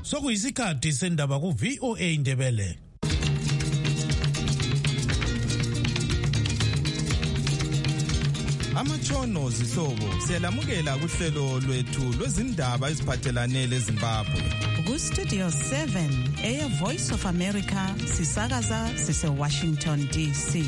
sokuyisikhathi sendaba ku VOA Indebele. Amatshono zihlobo siyalamukela kuhlelo lwethu lwezindaba eziphathelane leZimbabwe. Ku Studio 7 Air Voice of America sisakaza sise Washington DC.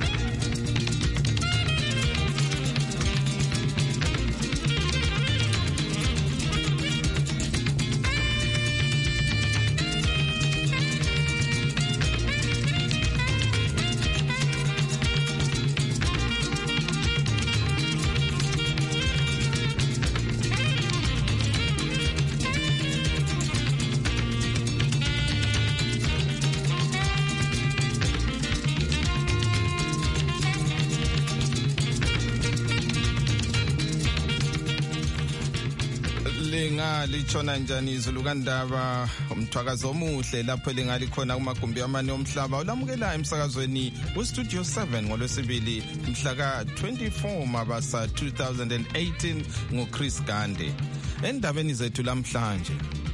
Lichona njani izulu kandaba umthwakazo omuhle lapho lingali khona kumagumbi amane omhlaba olamukela emsakazweni weStudio 7 ngolwesibili mhla ka 24 Mabasa 2018 ngoChris Gande. Endabeni zethu lamhlanje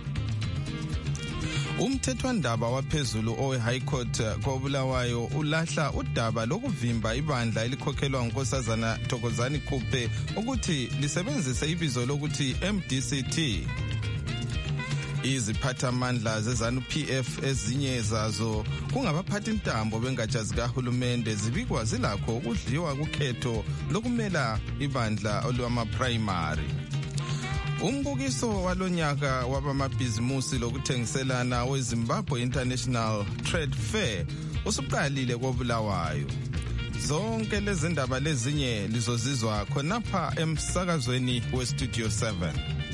umthethwandaba waphezulu owe-High Court koBulawayo ulahla udaba lokuvimba ibandla elikhokhelwa ngunkosazana Thokozani Khupe ukuthi lisebenzise ibizo lokuthi MDCT. Iziphathamandla zeZANU-PF ezinye zazo kungabaphathi intambo bengatsha zikahulumende zibikwa zilakho ukudliwa kukhetho lokumela ibandla olwama-primary. Umbukiso walonyaka wabamabhizimusi lokuthengiselana weZimbabwe International Trade Fair usuqalile koBulawayo. Zonke lezi ndaba lezinye lizozizwa khonapha emsakazweni weStudio 7.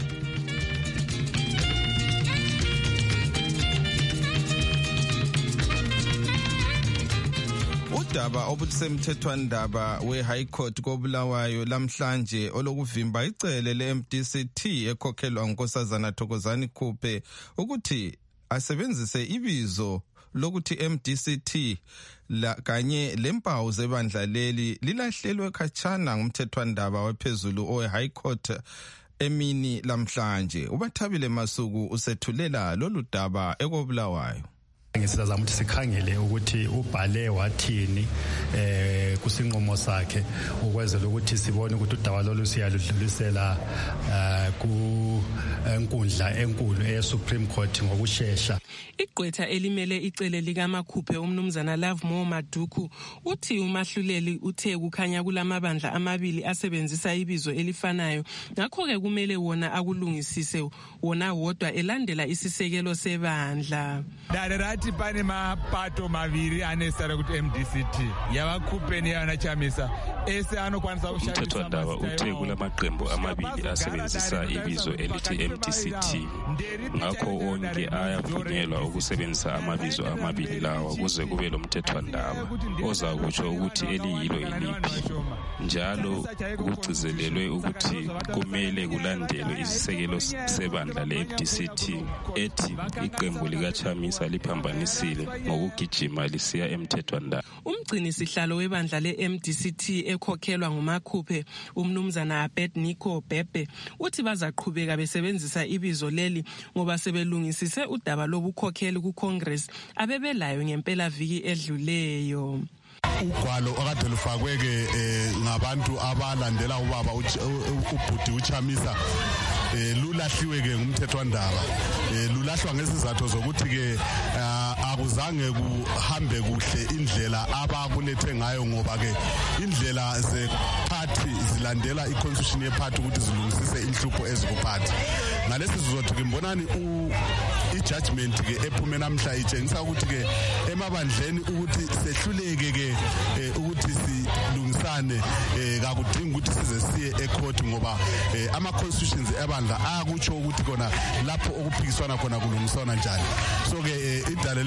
Udaba obusemthethwandaba we-High Court koBulawayo lamhlanje olokuvimba icele le-MDCT ekhokhelwa ngunkosazana Thokozani Khupe ukuthi asebenzise ibizo lokuthi MDCT kanye lempawu zebandla leli lilahlelwe khatshana ngumthethwandaba wephezulu owe-High Court emini lamhlanje. Ubathabile Masuku usethulela lolu daba ekoBulawayo. Ngisizama ukuthi sikhangele ukuthi ubhale wathini kusinqumo sakhe ukwenzela ukuthi sibone ukuthi udaba lolu siyaludlulisela ku enkundla enkulu eSupreme Court ngokusheshsha. Igqwetha elimele icele likaMakhuphe umnumzana Lovemore Maduku uthi umahluleli uthe kukhanya kulamabandla amabili asebenzisa ibizo elifanayo ngakho ke kumele wona akulungisise wona wodwa elandela isisekelo sebandla. Darati pane mapato maviri anesara kuti MDCT yavaKhupe neyavanachamisa ese anokwanisa kushandisa umthethwandaba uthe kulamaqembu amabili asebenzisa ibizo elithi MDCT ngakho onke ayavunyelwa ukusebenzisa amabizo amabili lawa kuze kube lomthethwandaba ozakutsho ukuthi eliyilo iliphi njalo kugcizelelwe ukuthi kumele kulandelwe isisekelo sebandla le-MDCT ethi iqembu likaChamisa liphambanisile ngokugijima lisiya emthethwandaba. Umgcini sihlalo webandla le-MDCT ekhokhelwa nguMakhuphe umnumzana Abednego Bhebhe uthi bazaqhubeka besebenzisa ibizo leli ngoba sebelungisise udaba lobukhokheli kuCongress abebelayo ngempela viki edluleyo. Ugwalo okade lufakweke ngabantu abalandela ubaba ubhudi uChamisa lulahliwe ke ngumthethwandaba lulahlwa ngesizathu zokuthi ke akuzange kuhambe kuhle indlela abakulethe ngayo ngoba ke indlela zeparty zilandela iconstitution yeparty ukuthi zilungisise inhlupho ezikuphathi ngalesi sizothi ke mbonani ijudgment ke ephume namhla itshengisa ukuthi ke emabandleni ukuthi sehluleke ke ukuthi silungisane kakudingi ukuthi size siye ecourt ngoba ama constitutions ebandla akutsho ukuthi kona lapho okuphikiswana khona kulungiswana njani. So ke idale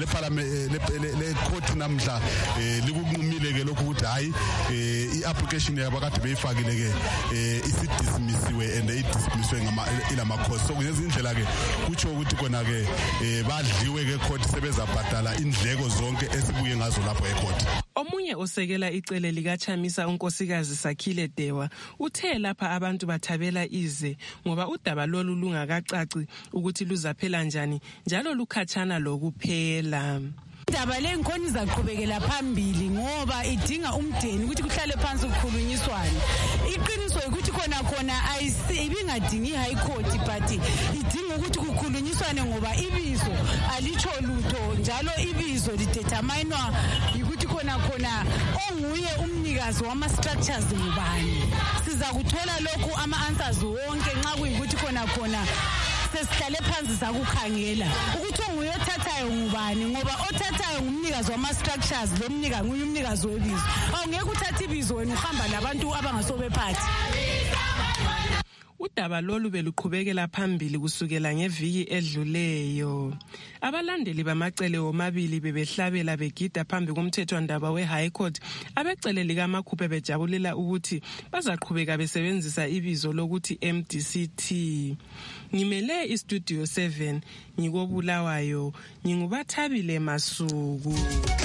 le court namhla likunqumile ke lokhu ukuthi hayi iapplication yabo kade beyifakile ke isidismissiwe and idismisswe ilama court. So ngezindlela ke kutsho ukuthi kona ke badliwe ke court sebezabhadala indleko zonke esibuye ngazo lapho ecourt. Omunye osekela icele likaChamisa unkosikazi Sakhile Dewa uthe lapha abantu bathabela ize ngoba udaba lolu lungakacaci ukuthi luzaphela njani njalo lukhatshana lokuphela. Indaba le ngikhona izaqhubekela phambili ngoba idinga umdeni ukuthi kuhlale phansi ukukhulunyiswana. Iqiniso ukuthi khona ibingadingi high court but idinga ukuthi kukhulunyiswane ngoba ibizo alicho lutho njalo ibizo lideterminwa ukuthi khona onguye umnikazi wama structures ngubani. Siza kuthola lokhu ama answers wonke nxa kuyikuthi khona sesihlale phansi sakukhangela ukuthi onguye othathayo ngubani ngoba othathayo ngumnikazi wama structures lo mnika nguye umnikazi webizo. Awungeke uthathe ibizo wena uhamba labantu abangasobephathi. Udaba lolu beluqhubekela phambili kusukela ngeviki edluleyo. Abalandeli bamacele omabili bebehlabela begida phambi komthethwandaba we-High Court. Abecele likaMakhuphe bejabulela ukuthi bazaqhubeka besebenzisa ibizo lokuthi MDCT. Ngimele iStudio 7 ngikobulawayo ngingubathabile Masuku.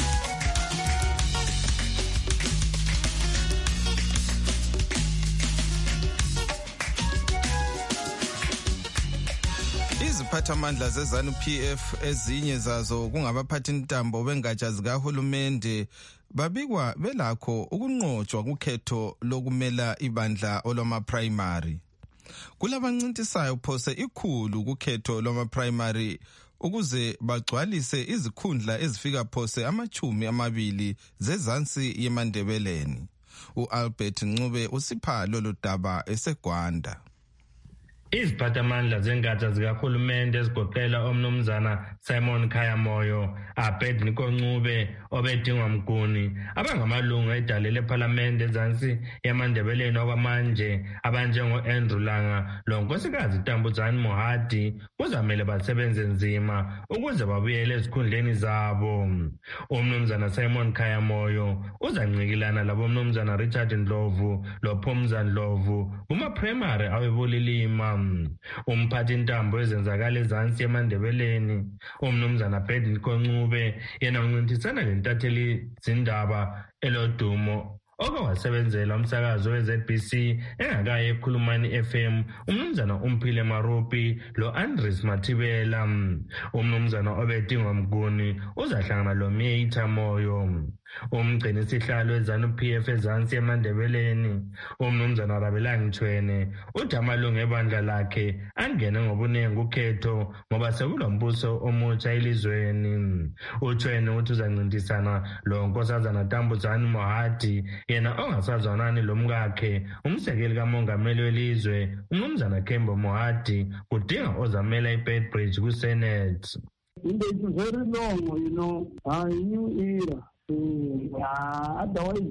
Iziphathamandla zeZANU-PF ezinye zazo kungabaphathi ntambo bengatsha zikahulumende babikwa belakho ukunqotshwa kukhetho lokumela ibandla olwama-primary. Kulabancintisayo phose ikhulu kukhetho lwama-primary ukuze bagcwalise izikhundla ezifika phose 20 zezansi yeMandebeleni. U-Albert Ncube usipha lolu daba eseGwanda. Iziphathamandla zengatsha zikahulumende ezigoqela omnumzana Simon Khayamoyo, Abednego Ncube, Obedingwa Mguni, abangamalungu edale lePhalamende ezansi yeMandebeleni okwamanje abanjengo-Andrew Langa lonkosikazi Tambuzani Mohadi kuzamele basebenze nzima ukuze babuyele ezikhundleni zabo. Umnumzana Simon Khayamoyo uzancikilana labomnumzana Richard Ndlovu loPhumza Ndlovu kuma-primary awebulilima. Umphathi ntambo ezenzakala ezansi yeMandebeleni umnumzana Abednego Ncube yena uncintisana lentatheli zindaba elodumo okawasebenzela umsakazo weZBC engakaye ekhulumani FM umnumzana Umphile Marupi lo-Andres Mathibela. Umnumzana Obedingwa Mguni uzahlangana loMeita Moyo. Umgcini sihlalo weZANU-PF ezansi yeMandebeleni umnumzana Rabelang Chwene uthi amalungu ebandla lakhe angene ngobuningi ukhetho ngoba sekulombuso omutsha elizweni. uChwene uthi uzancintisana lo nkosazana Tambuzani Mohadi yena ongasazwanani lomkakhe umsekeli kamongameli welizwe umnumzana Kembo Mohadi kudinga ozamela iBedbridge kuSenate. It is very long, a new era. Otherwise,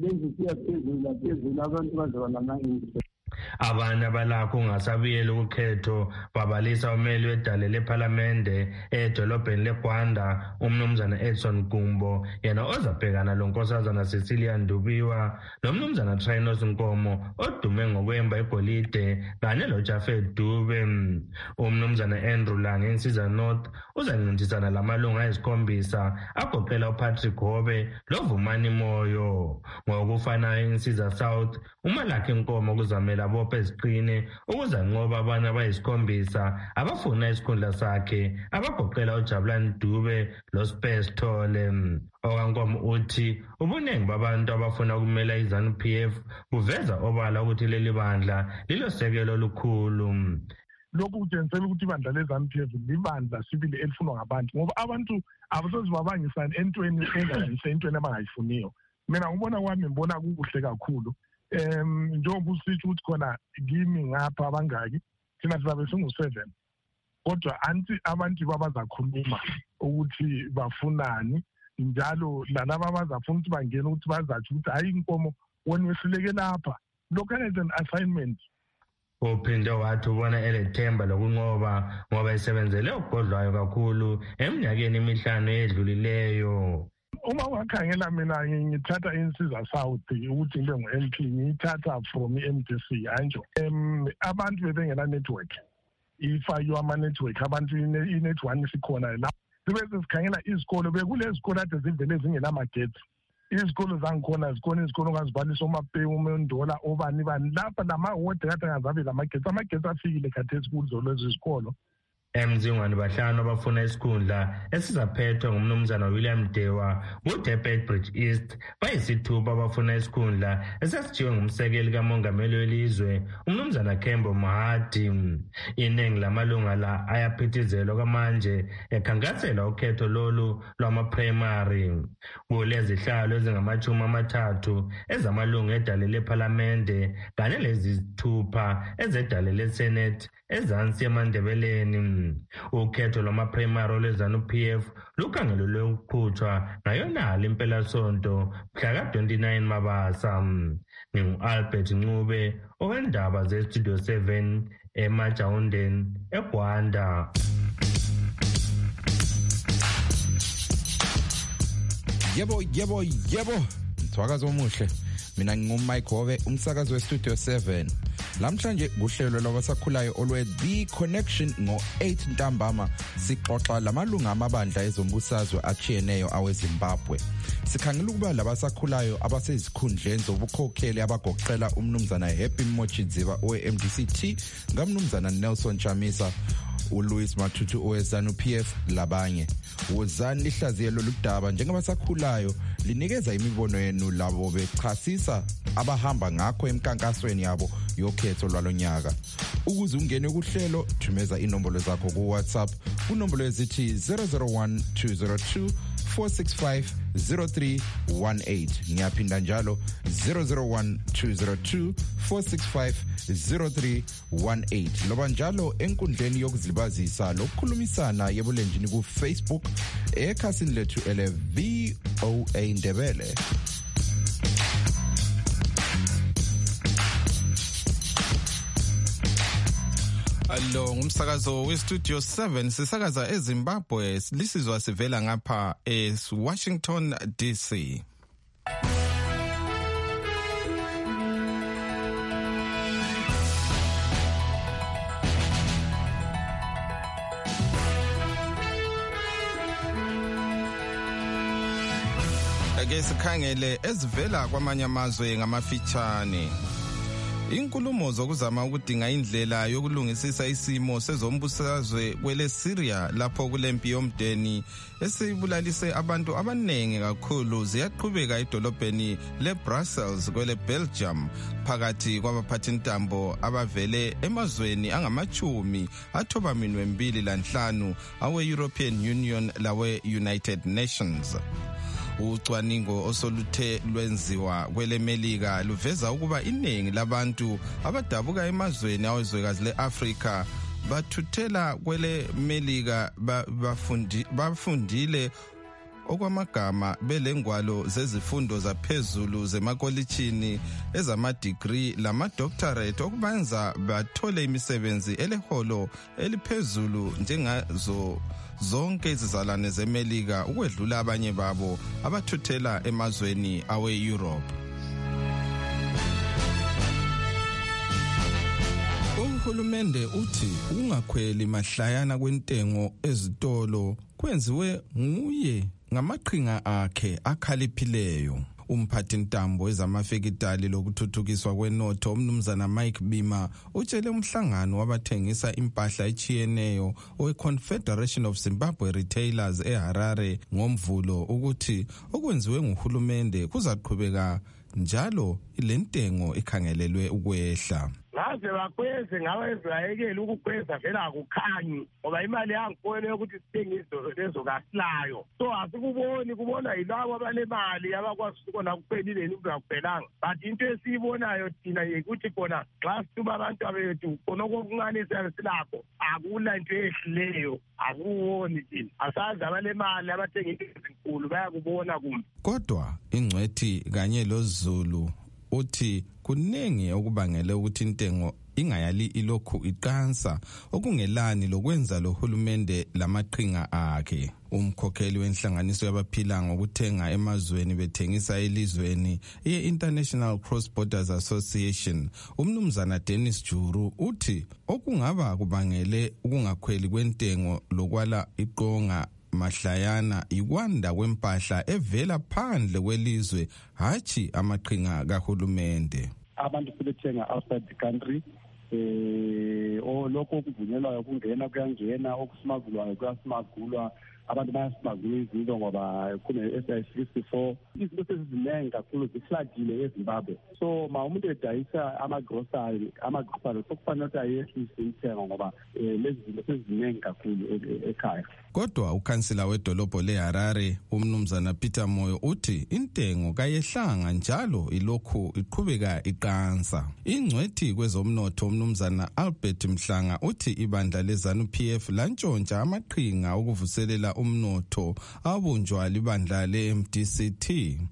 Abanye abalakho ungasabuyela ukukhetho babalisa umeli wedale lePhalamende edolobheni leGwanda umnumzana Edson Gumbo yena ozabhekana lonkosazana Cecilia Ndubiwa nomnumzana Trinos Nkomo odume ngokwemba igolide kanye loJafet Dube. Umnumzana Andrew Langa eNsiza North uzancintisana lamalungu ayisikhombisa agoqela uPatrick Hobe loVumani Moyo. Ngokufanayo eNsiza South uMalakhe Nkomo kuzamela bophe ziqine ukuzanqoba abanye abayisikhombisa abafuna isikhundla sakhe abagoqela uJabulani Dube loSpace Thole. Okankomo uthi ubuningi babantu abafuna ukumela iZANU-PF kuveza obala ukuthi leli bandla lilosekelo olukhulu. Lokhu kutshengisa ukuthi ibandla leZANU-PF libandla sibili elifunwa ngabantu ngoba abantu abasozibabangisani entweni engayise entweni abangayifuniyo. Mina ngibona kwami ngibona kuhle kakhulu. Njengoba usitsho ukuthi khona kimi ngapha abangaki thina sizabe singu7 kodwa anti abantu babazakhuluma ukuthi bafunani njalo lalabo abazafuna ukuthi bangene ukuthi bazathi ukuthi hayi inkomo wena wesileke lapha. Local as an assignment. Uphinde wathi ubona elethemba lokunqoba ngoba esebenzele okugodlwayo kakhulu eminyakeni emihlanu edlulileyo. Uma wakhangela mina ngithatha iNsiza South ukuthi ngibe ngu-MP ngiyithatha from i-MDC anjo. Abantu bebengela network. Ifayiwa ama-network abantu i-net1 isikhona la. Sibe sikhangela izikolo bekulezi zikolo ade zivele zingenamagetsi. izikolo zangikhona zikhona izikolo ongazibhalisa oMapewu uMendola obani lapha namawodi kade angazabe amagetsi afikile khathesi kuzo lezi zikolo. Emzingwane bahlanu abafuna isikhundla esizaphethwa ngumnumzana William Dewa kuDurban Bridge East bayisithupha abafuna isikhundla esasithiwe ngumsekeli kamongameli welizwe umnumzana Kembo Mahadi. Iningi lamalunga la ayaphithizelwa kamanje ekhankasela ukhetho lolu lwama-primary. Kulezihlalo ezingama-30 ezamalunga edale lephalamende kanye lezithupha ezedale leSenate ezansi eMandebeleni. Ukhetho lwama-primary olweZANU-PF lukhangelelwe ukuqhutshwa ngayonalo impelasonto mhla ka-29 Mabasa. Ngingu-Albert Ncube owendaba ze-Studio 7 eMajawundeni eGwanda. Yebo mthwakazi omuhle. Mina ngingumike Hove umsakazi we-Studio 7. Lamhlanje kuhlelo lwabasakhulayo olwe The Connection ngo-8 ntambama sixoxa lamalunga amabandla ezombusazwe achiyeneyo aweZimbabwe. Sikhangela ukuba labasakhulayo abasezikhundleni zobukhokheli abagoqela umnumzana Happy Mochidziva owe-MDCT ngamnumzana Nelson Chamisa uLouis Matutu oweZANU-PF labanye. Wozani lihlaziye lolu daba njengabasakhulayo linikeza imibono yenu labo bechasisa abahamba ngakho emkankasweni yabo yokhetho lwalonyaka. Ukuze ungene kuhlelo thumeza inombolo zakho ku WhatsApp kunombolo ezithi 001 202 4650318. Ngiyaphinda njalo 001 202 4650318. Loba njalo enkundleni yokuzilibazisa lokukhulumisana yebulenjini ku Facebook ekhasini lethu ele VOA Ndebele. Allo ngumsakazo we-Studio 7 sisakaza eZimbabwe lisizwa sivela ngapha eWashington DC. Ake sikhangele ezivela kwamanye amazwe ngamafitshane. Inkulumo zokuzama ukudinga indlela yokulungisisa isimo sezombusazwe kwele Syria lapho kulempi yomdeni esibulalise abantu abanengi kakhulu ziyaqhubeka edolobheni leBrussels kwele Belgium phakathi kwabaphathintambo abavele emazweni angama-10 athobaminwe 2 awe-European Union lawe-United Nations. Ucwaningo osoluthe lwenziwa kwele Melika luveza ukuba iningi labantu abadabuka emazweni awezwekazi leAfrika bathuthela kwele Melika bafundile okwamagama belengwalo zezifundo zaphezulu zemakolitshini ezama-degree lama-doctorate okubenza bathole imisebenzi eleholo eliphezulu njengazo zonke izizalwane zeMelika ukwedlula abanye babo abathuthela emazweni awe-Europe. Uhulumende uthi ukungakhweli mahlayana kwentengo ezitolo kwenziwe nguye ngamaqhinga akhe akhaliphileyo. Umphathintambo wezamafekitali lokuthuthukiswa kwenotho umnumzana Mike Bima utshele umhlangano wabathengisa impahla echiyeneyo we-Confederation of Zimbabwe Retailers eHarare ngomvulo ukuthi okwenziwe nguhulumende kuzaqhubeka njalo ilentengo ikhangelelwe ukwehla. Ngaze bakweze ngawezayekela ukukweza vela akukhanyi ngoba imali yangifonela ukuthi sithenge izinto lezo kasilayo. So asikuboni kubona yilabo abanemali abakwazi ukubona kuphelile into yakuphelanga. But into esiyibonayo thina ukuthi khona xa sithuba abantu abethu khona okuncane silakho akula into ehlileyo akuwoni thina. Asazi abanemali abathenga into ezinkulu bayakubona kumbe. Kodwa ingcwethi kanye loZulu uthi kuningi okubangele ukuthi intengo ingayali ilokhu iqansa okungelani lokwenza lohulumende lamaqhinga akhe. Umkhokheli wenhlanganiso yabaphila ngokuthenga emazweni bethengisa elizweni ye-International Cross Borders Association umnumzana Dennis Juru uthi okungaba kubangele ukungakhweli kwentengo lokwala iqonga mahlayana ikwanda kwempahla evela phandle kwelizwe hachi amaqhinga kahulumende. Abantu sebethenga outside the country lokho okuvunyelwayo kungena kuyangena, okusmagulwayo kuyasimagulwa, abantu bayasimagula izinto ngoba kune-SI-64 izinto sezizinengi kakhulu ziflagile eZimbabwe. So ma umuntu edayisa amagrosari sokufanele ukuthi ayehlise intengo ngoba lezi zinto sezizinengi kakhulu ekhaya. Kodwa ukhansila wedolobho leHarare umnumzana Peter Moyo uthi intengo kayehlanga njalo ilokhu iqhubeka iqansa. Ingcwethi kwezomnotho umnumzana Albert Mhlanga uthi ibandla leZANU-PF lantshontsha amaqhinga ukuvuselela umnotho abunjwa libandla le-MDCT.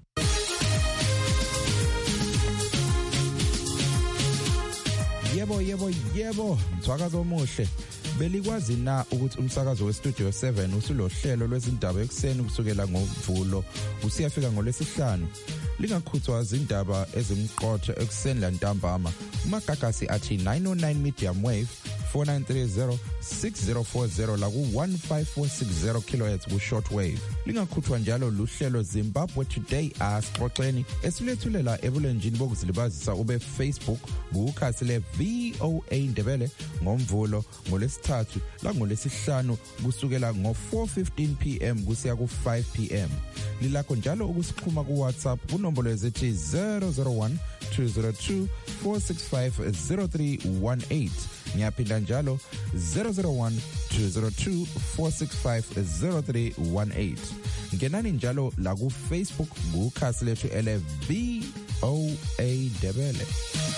Yebo, mthwakazo omuhle. Belikwazi na ukuthi umsakazo weStudio 7 usulohlelo lwezindaba ekseni kusukela ngoMvulo usiyafika ngoLwesihlanu? Lingakhuthwa izindaba ezimqotho ekseni lantambama. Umagagasi athi 909 medium wave 4930 6040 la ku-15460 kHz ku-shortwave. Lingakhuthwa njalo luhlelo Zimbabwe Today asixoxeni esilethulela ebulenjini bokuzilibazisa ube Facebook kukhasi le VOA Ndebele ngoMvulo ngoLwesithathu la ngoLwesihlanu kusukela ngo-4:15 PM kusiya ku-5 PM. Lilakho njalo ukusixhuma ku-WhatsApp kunombolo ezithi 001 202 465 0318. Ngiyaphinda njalo 001 202 465 0318. Ngenani njalo la ku Facebook kukhasi lethu ele VOA Ndebele.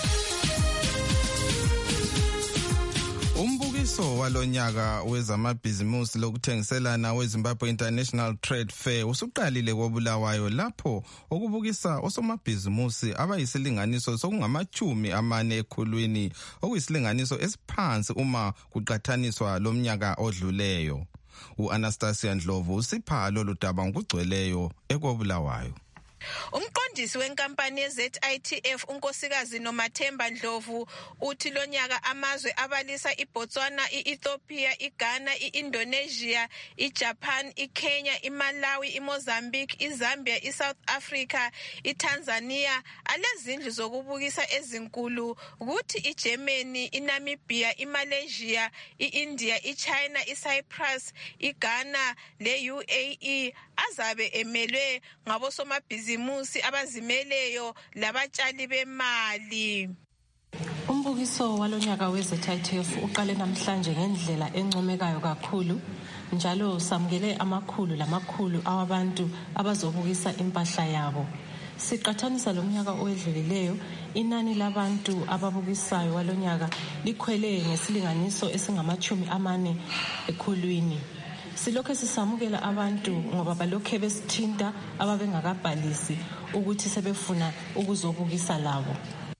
Umbukiso walonyaka wezamabhizimusi lokuthengiselana weZimbabwe International Trade Fair usuqalile koBulawayo lapho okubukisa osomabhizimusi abayisilinganiso sokungama-40 ekhulwini okuyisilinganiso esiphansi uma kuqhathaniswa lomnyaka odluleyo. U-Anastasia Ndlovu usipha lolu daba ngokugcweleyo ekoBulawayo. Umqondisi wenkampani ye-ZITF unkosikazi Nomathemba Ndlovu uthi lonyaka amazwe abalisa iBotswana, iEthiopia, iGhana, iIndonesia, iJapan, iKenya, iMalawi, iMozambique, iZambia, iSouth Africa, iTanzania alezindlu zokubukisa ezinkulu, kuthi iGermany, iNamibia, iMalaysia, iIndia, iChina, iCyprus, iGhana le-UAE azabe emelwe ngabosomabhizimusi abazimeleyo labatshali bemali. Umbukiso walonyaka we-ZITF uqale namhlanje ngendlela encomekayo kakhulu, njalo samukele amakhulu awabantu abazobukisa impahla yabo. Siqhathanisa lomnyaka owedlulileyo, inani labantu ababukisayo walonyaka likhwele ngesilinganiso esingama-40 ekhulwini. Silokho sisamukela abantu ngoba balokho besithinta ababengakabhalisi ukuthi sebefuna ukuzobukisa labo.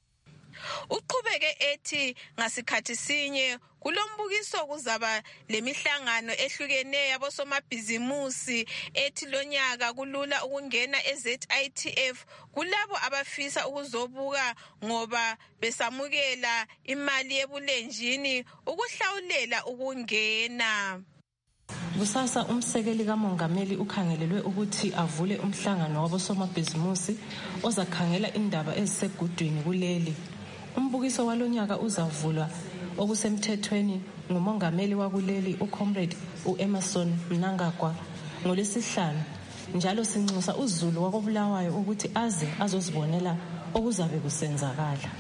Uqhubeke ethi ngasikhathi sinye kulombukiso kuzaba lemihlangano ehlukeneyo abosomabhizimusi ethi lonyaka kulula ukungena eZITF kulabo abafisa ukuzobuka ngoba besamukela imali yebulenjini ukuhlawulela ukungena. Kusasa umsekeli kamongameli ukhangelelwe ukuthi avule umhlangano wabosomabhizimusi ozakhangela indaba ezisegudwini kuleli. Umbukiso walonyaka uzavulwa okusemthethweni ngumongameli wakuleli uComrade uEmerson Mnangagwa ngoLwesihlanu, njalo sinxusa uZulu wakoBulawayo ukuthi aze azozibonela okuzabe kusenzakala.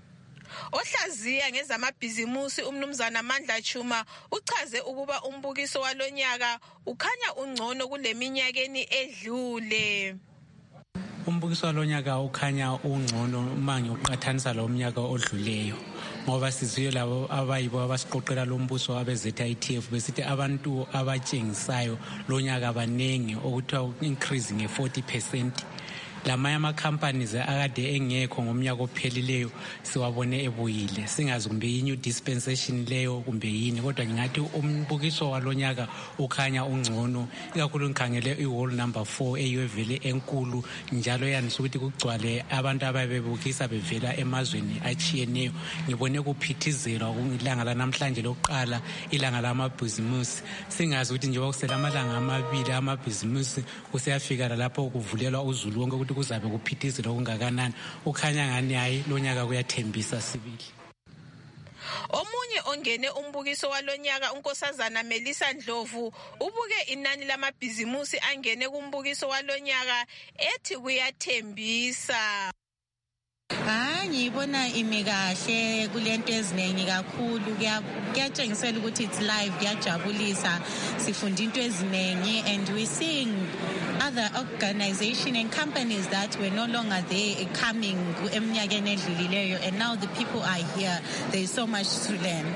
Ohlaziya ngezamabhizimusi umnumzana Mandla Chuma uchaze ukuba umbukiso walonyaka ukhanya ungcono kuleminyakeni edlule. Umbukiso walonyaka ukhanya ungcono uma ngiuqhathanisa lo mnyaka odluleyo, ngoba sizwe labo abayibo abasiqoqela lo mbuso abe-ZITF besithi abantu abatshengisayo lonyaka abanengi okuthiwa increase nge-40%. lamanye ama-companies akade engekho ngomnyaka ophelileyo siwabone ebuyile, singazi kumbe yi-new dispensation leyo kumbe yini, kodwa ngingathi umbukiso walonyaka ukhanya ungcono, ikakhulu ngikhangele i-wall number 4 eyivele enkulu njalo yanisa ukuthi kugcwale abantu ababebukisa bevela emazweni achiyeneyo. Ngibone kuphithizelwa ilanga lanamhlanje lokuqala, ilanga lamabhizimusi, singazi ukuthi njengoba kusela amalanga amabili amabhizimusi kuseyafika lapho kuvulelwa uzulu wonke ukuthi kuzabe kuphithizela okungakanani. Ukhanya ngani hayi lonyaka kuyathembisa sibili. Omunye ongene umbukiso walonyaka unkosazana Melissa Ndlovu ubuke inani lamabhizimusi angene kumbukiso walonyaka ethi kuyathembisa. Ngibona ime kahle kulento eziningi kakhulu, kuyatshengisela ukuthi it's live, kuyajabulisa, sifunda into eziningi, and we seeing other organization and companies that were no longer there coming eminyakeni edlulileyo, and now the people are here. There is so much to learn.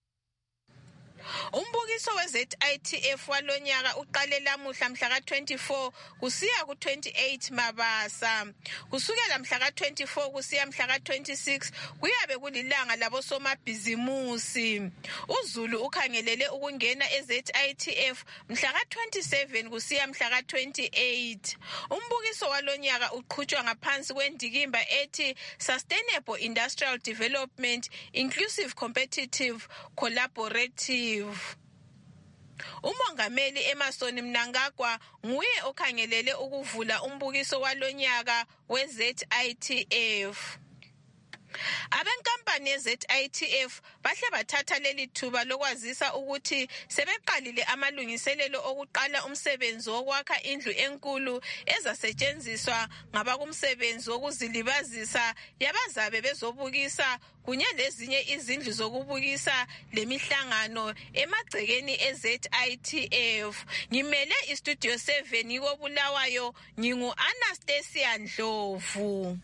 Umbukiso we-ZITF walonyaka uqale lamuhla mhla ka-24 kusiya ku-28 Mabasa. Kusukela mhla ka-24 kusiya mhla ka-26 kuyabe kulilanga labosomabhizimusi. uZulu ukhangelele ukungena e-ZITF mhla ka-27 kusiya mhla ka-28. Umbukiso walonyaka uqhutshwa ngaphansi kwendikimba ethi Sustainable Industrial Development, Inclusive, Competitive, Collaborative. Umongameli Emerson Mnangagwa nguye okhangelele ukuvula umbukiso walonyaka we-ZITF. Abenkampani ye-ZITF bahle bathatha leli thuba lokwazisa ukuthi sebeqalile amalungiselelo okuqala umsebenzi wokwakha indlu enkulu ezasetshenziswa ngabakumsebenzi wokuzilibazisa yabazabe bezobukisa kunye lezinye izindlu zokubukisa lemihlangano emagcekeni e-ZITF. Ngimele iStudio 7 yikoBulawayo, ngingu-Anastasia Ndlovu.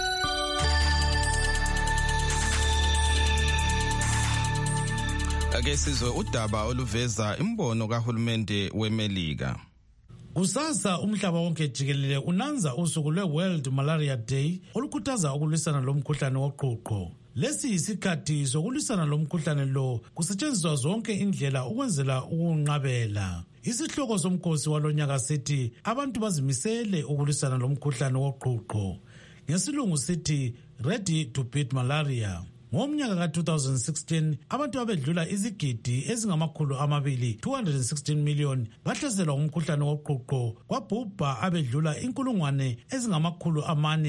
Ake sizwe udaba oluveza imbono kahulumende weMelika. Kusasa umhlaba wonke jikelele unanza usuku lwe-World Malaria Day olukhuthaza ukulwisana lomkhuhlane woqhuqho. Lesi isikhathi sokulwisana lomkhuhlane lo kusetshenziswa zonke indlela ukwenzela ukunqabela. Isihloko somkhosi walonyaka sithi abantu bazimisele ukulwisana lomkhuhlane woqhuqho. Ngesilungu sithi Ready to Beat Malaria. Ngomnyaka ka-2016 abantu abedlula izigidi ezingamakhulu 216 million bahlaselwa umkhuhlane woqhuqho, kwabhubha abedlula inkulungwane ezingamakhulu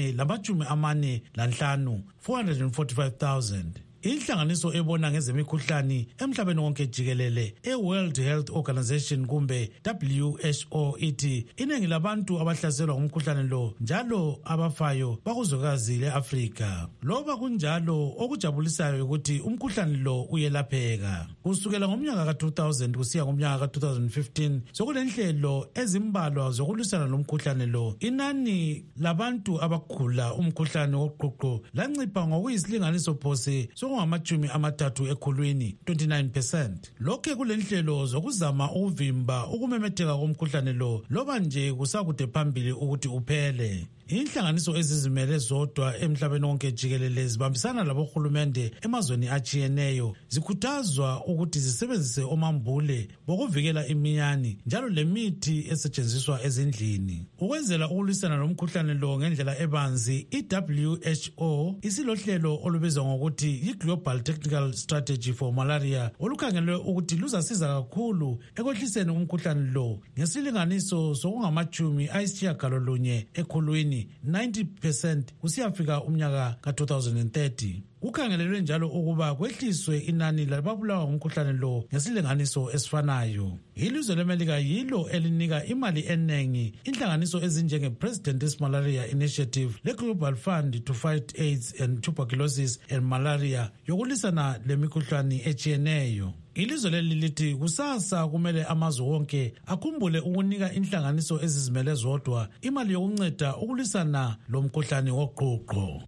445 445,000. Inhlanganiso ebona ngezemikhuhlane emhlabeni wonke jikelele e-World Health Organization kumbe WHO ithi iningi labantu abahlaselwa umkhuhlane lo njalo abafayo bakuzwekazi le-Afrika. Loba kunjalo okujabulisayo ukuthi umkhuhlane lo uyelapheka. Kusukela ngomnyaka ka-2000 kusiya ngomnyaka ka-2015 sokulenhlelo ezimbalwa zokulwisana lomkhuhlane lo. Inani labantu abagula umkhuhlane woqhuqho lancipha ngokuyisilinganiso phose ngama-30 ekhulwini 29%. Lokhe kulenhlelo zokuzama ukuvimba ukumemetheka komkhuhlane lo loba nje kusakude phambili ukuthi uphele. Inhlanganiso ezizimele zodwa emhlabeni wonke jikelele zibambisana labohulumende emazweni achiyeneyo zikhuthazwa ukuthi zisebenzise omambule bokuvikela iminyane njalo lemithi esetshenziswa ezindlini. Ukwenzela ukulwisana lomkhuhlane lo ngendlela ebanzi, i-WHO isilohlelo olubizwa ngokuthi i-Global Technical Strategy for Malaria olukhangelwe ukuthi luzasiza kakhulu ekwehliseni umkhuhlane lo ngesilinganiso sokungama-90 ekhulwini 90% kusiyafika umnyaka ka-2030. Kukhangelelwe njalo ukuba kwehliswe inani lababulawa ngumkhuhlane lo ngesilinganiso esifanayo. Ilizwe leMelika yilo elinika imali enengi inhlanganiso ezinjenge-President's Malaria Initiative le-Global Fund to Fight AIDS and Tuberculosis and Malaria yokulisana lemikhuhlane echiyeneyo. Ilizwe leli lithi kusasa kumele amazwe wonke akhumbule ukunika inhlanganiso ezizimele zodwa imali yokunceda ukulisana lomkhuhlane woqhuqho.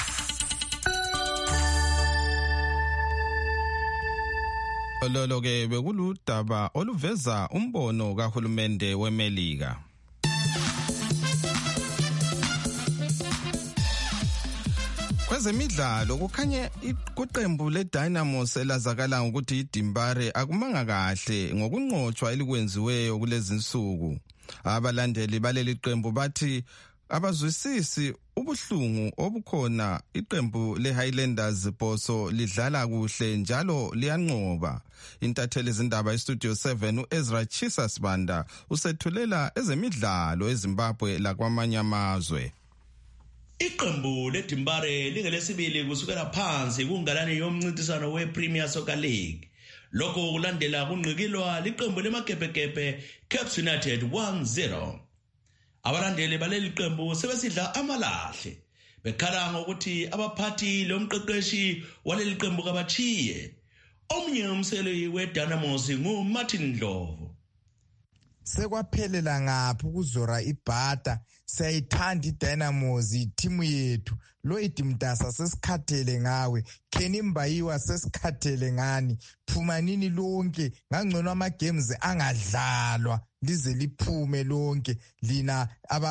Lolo ke bekuludaba oluveza umbono kahulumende weMelika. Kwezemidlalo kukhanye iqembu leDynamos elazakala ukuthi iDimbare akumanga kahle ngokunqotshwa elikwenziweyo kulezi insuku. Abalandeli baleli qembu bathi abazwisisi ubuhlungu obukhona. Iqembu leHighlanders Boso lidlala kuhle njalo liyanqoba. Intatheli izindaba eStudio 7 uEzra Chisas Banda usethulela ezemidlalo eZimbabwe lakwamanye amazwe. Iqembu leDimbare lingelesibili kusukela phansi kungalani yomncintiswano wePremier Soccer League. Lokho kulandela kunqikilwa liqembu lemagebhegebhe Caps United 1-0. Abalandeli baleli qembu sebesidla amalahle bekhala ngokuthi abaphathi lomqeqeshi waleli qembu kabachiye. Omnye umsekeli weDynamos nguMartin Ndlovu. Sekwaphelela ngaphi ukuzora ibhata, siyayithanda iDynamos ithimu yethu. Lo idimtasa sesikhathele ngawe, Kenny Mbayiwa sesikhathele ngani. Phumanini lonke ngangcono ama-games angadlalwa lize liphume lonke lina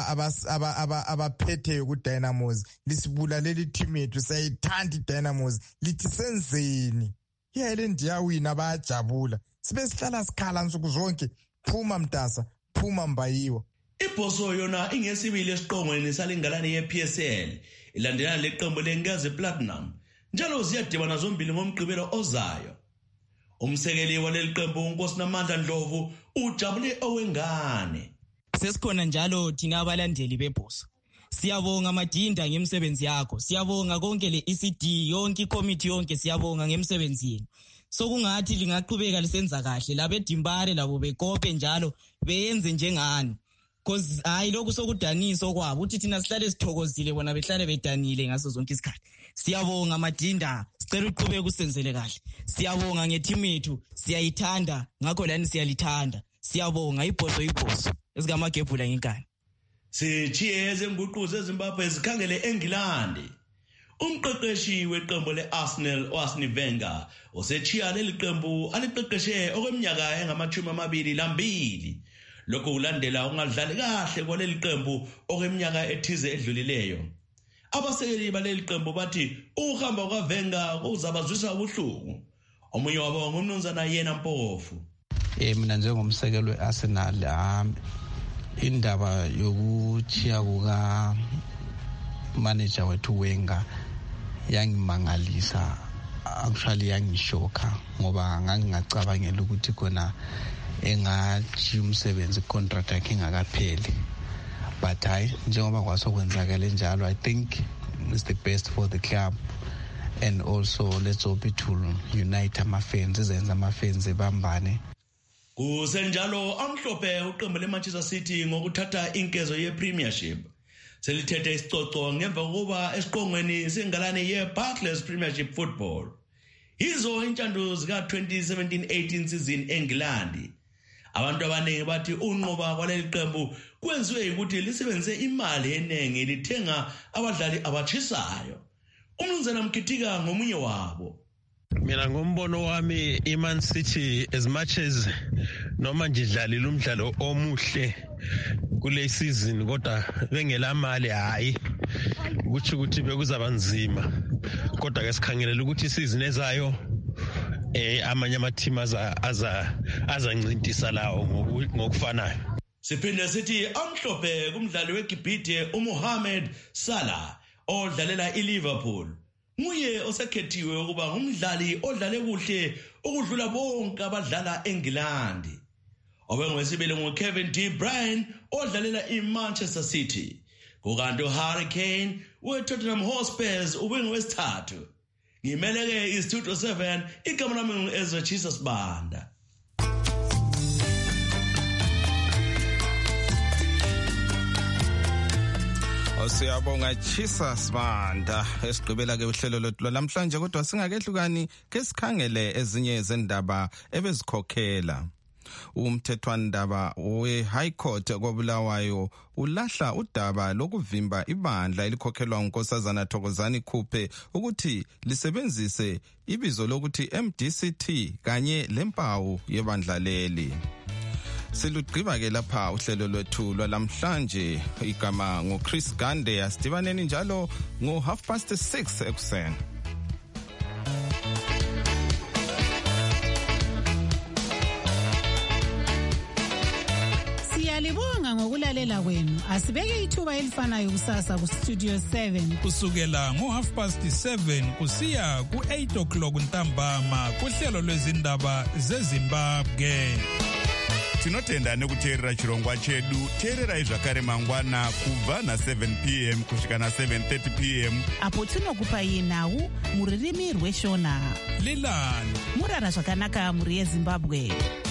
abaphetheyo kuDynamos. Lisibulalela ithimu yethu, siyayithanda iDynamos, lithi senzeni. I-Highland yawina bayajabula, sibe sihlala sikhala nsuku zonke. Phuma mtasa, phuma Mbayiwa. Iboso yona ingesibili esiqongweni salingalani yePSL ilandelana leqembu leNgazi Platinum njalo ziyadibana zombili ngomgqibelo ozayo. Umsekeli waleli qembu uNkosinamandla Ndlovu ujabule owengane. Sesikhona njalo thina abalandeli beBoso. Siyabonga Madinda ngemsebenzi yakho, siyabonga konke le-ECD yonke icommittee yonke, siyabonga ngemsebenzi yenu. Sokungathi lingaqhubeka lisenza kahle labeDimbare labo bekope njalo beyenze njengani. Cause hayi lokhu sokudaniso kwabo uthi thina sihlale sithokozile bona behlale bedanile ngaso zonke isikhathi. Siyabonga Madinda, sicela uqhubeke usenzele kahle. Siyabonga ngeteam yethu, siyayithanda ngakho lani siyalithanda. Siyabonga iBoso esikamagebhula ngenkani. Sichiye ezenguquzo eZimbabwe zikhangele eNgilandi. Umqeqeshi weqembu leArsenal uArsene Wenger usechiya leli qembu aliqeqeshe okweminyaka engama-22. Lokho kulandela ungadlali kahle kwaleli qembu okweminyaka ethize edlulileyo. Abasekeli baleli qembu bathi ukuhamba kwaVenger kuzabazwisa ubuhlungu. Omunye wabo ngumnumzana Yena Mpofu. Mina njengomsekeli weArsenal indaba yokuchiya kuka manager wethu Wenger yangimangalisa, actually yangishoka ngoba ngangingacabangela ukuthi khona engathi umsebenzi contract yakhe ingakapheli. But hayi njengoba kwasokwenzakala njalo, I think it's the best for the club, and also let's hope it will unite ama-fans, izenza ama-fans ebambane. Kusenjalo amhlophe uqembu leManchester City ngokuthatha inkezo yePremiership selithethe isicoco ngemva kokuba esiqongweni sengalani yeBarclays Premiership Football. Yizo intshando zika-2017-18 season eNgilandi. Abantu abaningi bathi unqoba kwaleli qembu kwenziwe ukuthi lisebenzise imali eningi lithenga abadlali abachisayo. Umnumzana Mkhitika ngomunye wabo. Mina ngombono wami iMan City, as much as noma nje idlalile umdlalo omuhle kule season kodwa bengela mali hayi ukuthi bekuzaba nzima, kodwa ke sikhangelela ukuthi isizini ezayo amanye ama-team azancintisa lawo ngokufanayo. Siphinde sithi amhlophe kumdlali weGibhithe uMohamed Salah odlalela iLiverpool. Nguye osekhethiwe ukuba ngumdlali odlale kuhle ukudlula bonke abadlala eNgilandi. Obengwesibili nguKevin De Bruyne odlalela iManchester City. Kukanti uHarry Kane weTottenham Hotspur ubengowesithathu. Ngimeleke iStudio 7, igama lami nguEzra Chisas Banda. Siyabonga Chisas Banda. Esigqibela ke uhlelo lothu namhlanje, kodwa singakehlukani ke sikhangele ezinye zendaba ebezikhokhela. Umthethwandaba we-High Court koBulawayo ulahla udaba lokuvimba ibandla elikhokhelwa uNkosazana Thokozani Khuphe ukuthi lisebenzise ibizo lokuthi MDCT kanye lempawu yebandla leli. Silugqiba ke lapha uhlelo lwethu lwalamhlanje. Igama ngoChris Gande. Asidibaneni njalo ngo 6:30 ekuseni. Siyalibonga ngokulalela kwenu. Asibeke ithuba elifanayo kusasa ku Studio 7 kusukela ngo 7:30 kusiya ku 8 o'clock ntambama kuhlelo lwezindaba zeZimbabwe. Tinotenda nekuteerera chirongwa chedu. Teererai zvakare mangwana kubva na 7 p.m. kusvika na 7:30 p.m. apo tinokupai nhau muririmi rweshona. Lilani murara zvakanaka muri yeZimbabwe.